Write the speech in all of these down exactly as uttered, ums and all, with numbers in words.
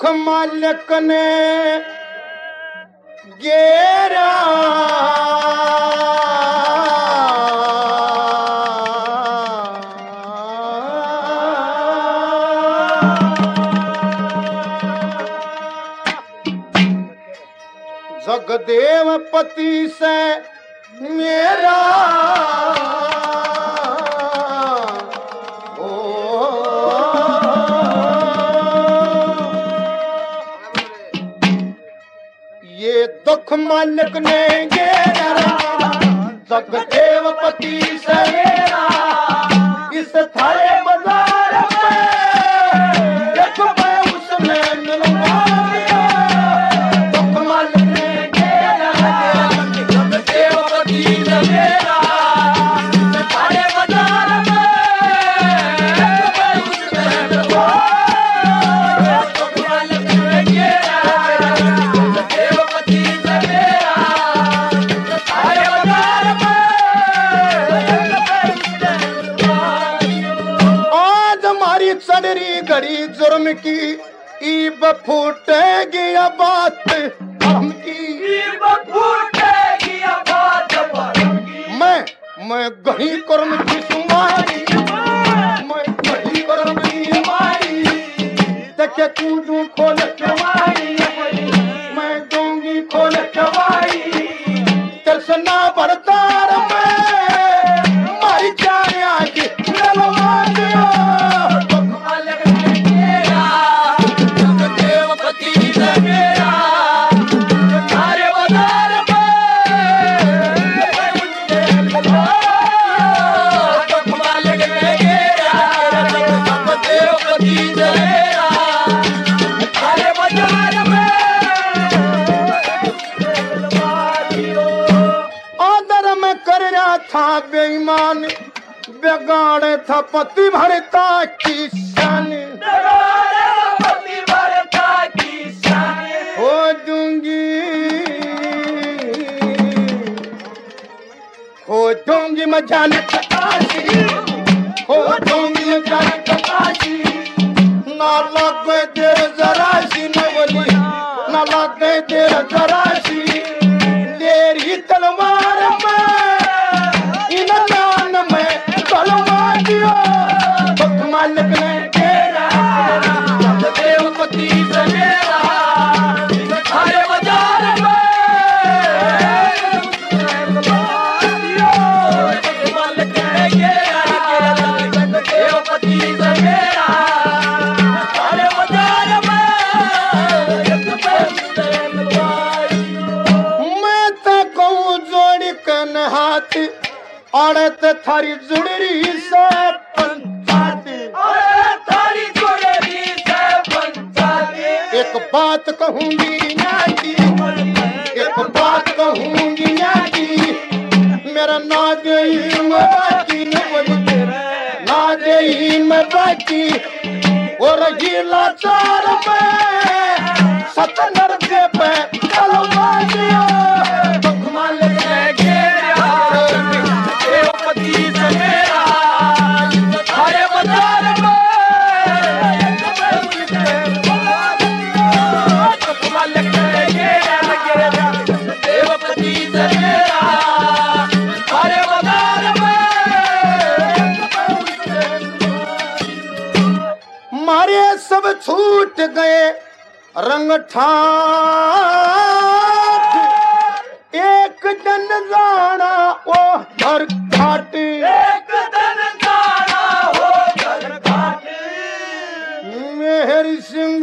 मालिक ने गेरा जगदेव पति से मेरा दुख मालिक ने गेरा जगदेव पति से मेरा इस थारे बाजार में देख मैं उसमें मिलूंगा दुख मालिक ने गेरा जगदेव पति से मेरा इस थारे बाजार में देख मैं उसमें मिलूंगा दुख मालिक ने गेरा जगदेव पति चढ़री घड़ी जुर्म की ईब फूटेगी बात हम की ईब फूटेगी बात मैं मैं गही कर्म की सुमारी मैं गही कर्म की मारी देखे कूदू खोल चवाई मैं दूंगी खोल चवाई दर्शना बरतार में मारी जाने आगे ललवा दिया बेईमान बेगाड़े था पति भरता की शान पति भरता की शान हो दूंगी हो दूंगी मैं जाने काशी हो दूंगी मैं जाने काशी ना लगे देर जरासी न बोली ना लगे देर जरासी तेरी तलवार में मालिक ने गेरा जगदेव पति से मेरा हरे बाजार में मालिक ने गेरा जगदेव पति से मेरा हरे बाजार में मैं तो कहूँ जोड़ी कन हाथ औरत थारी जुड़री से एक बात कहूंगी नाजी एक बात कहूंगी नाजी मेरा नाज ही मैं बाकी नहीं नाज ही मैं बाकी और ये लाचार में सतनर के पे चलवा दिया दुख मालिक ने गेरा जगदेव पति से मेरा हरे बाजार में मारे सब छूट गए रंग ठाठ एक दिन जाना ओ घर घाट एक दिन जाना हो घर घाट मेहर सिंह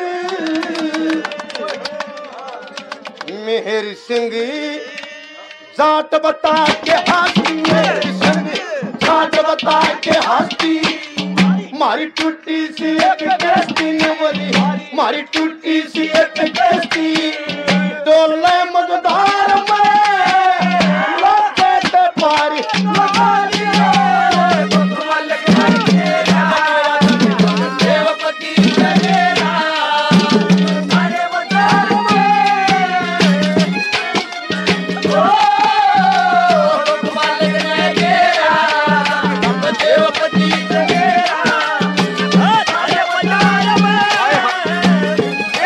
मेहर सिंह जाट बता के हंसती मेहर सिंह जाट बता के हंसती मारी टूटी सी एक कश्ती ने बोली मारी टूटी सी एक कश्ती डोले मजदार में लगे ते पारी लगा दिया मालिक ने गेरा जगदेव पति से मेरा हरे बाजार में मालिक ने गेरा जगदेव पति से मेरा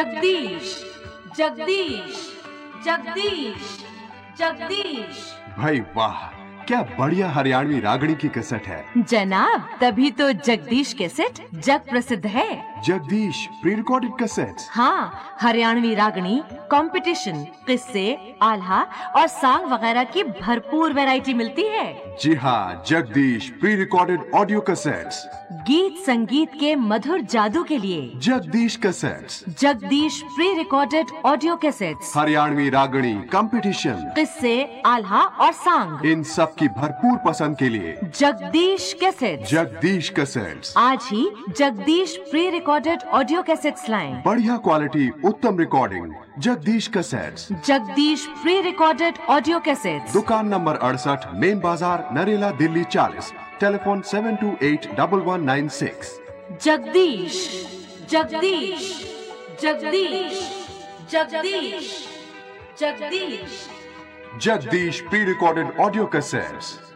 जगदीश जगदीश जगदीश जगदीश। भाई वाह, क्या बढ़िया हरियाणवी रागणी की कैसेट है जनाब, तभी तो जगदीश कैसेट जग प्रसिद्ध है। Jagdish pre recorded cassettes. हाँ, हरियाणवी रागनी, कंपटीशन, किस्से, आल्हा और सांग वगैरह की भरपूर वैरायटी मिलती है। जी हाँ, Jagdish pre recorded audio cassettes. गीत संगीत के मधुर जादू के लिए Jagdish cassettes. Jagdish pre recorded audio cassettes, Haryanvi ragini, competition, किस्से, आल्हा और सांग, इन सब की भरपूर पसंद के लिए जगदीश कैसेट्स। जगदीश कैसेट्स। आज ही Jagdish pre recorded audio cassettes लाएं। बढ़िया क्वालिटी, उत्तम recording, Jagdish cassettes. Jagdish pre recorded audio cassettes, दुकान नंबर अड़सठ, मेन बाजार, नरेला, दिल्ली चालीस। Telephone seven two eight one one nine six. Jagdish Jagdish Jagdish Jagdish Jagdish Jagdish pre recorded audio cassettes.